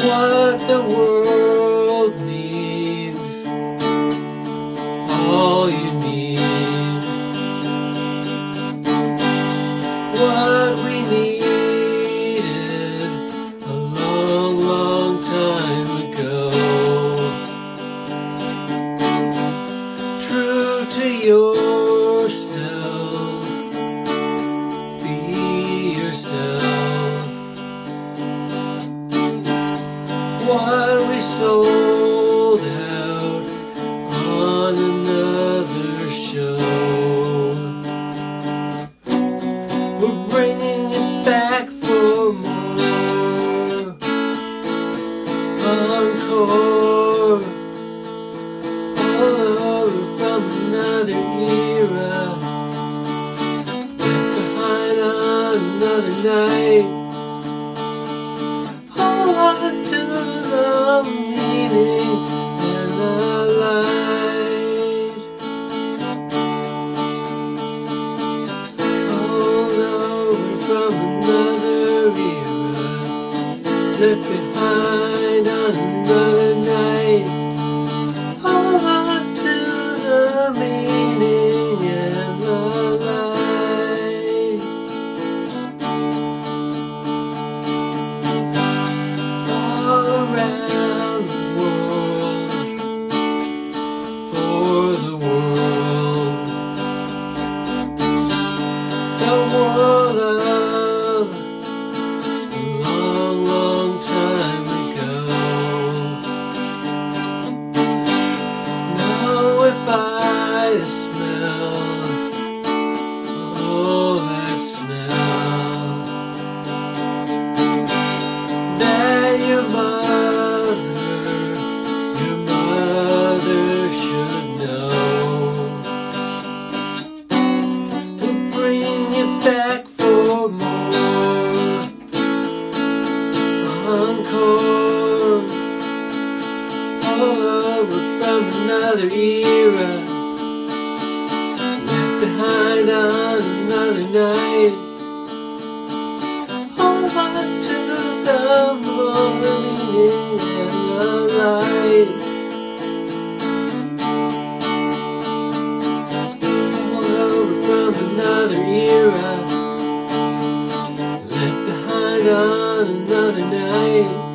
what the world needs, all you need, what we needed a long, long time ago. True to yourself, be yourself. What we sold out on another show, we're bringing it back for more. Encore, all over from another era, left behind on another night. Hold on to the meaning and the light. Hold over from another era, left behind on another night. Hold on to the meaning and the light. All around the world, for the world, of a long, long time ago. Know it by the smell, oh that smell, that your mother should know. We'll bring it back for more. Encore, all over from another era, left behind on another night. Hold on to the morning and the light. All over from another era, left behind on another night.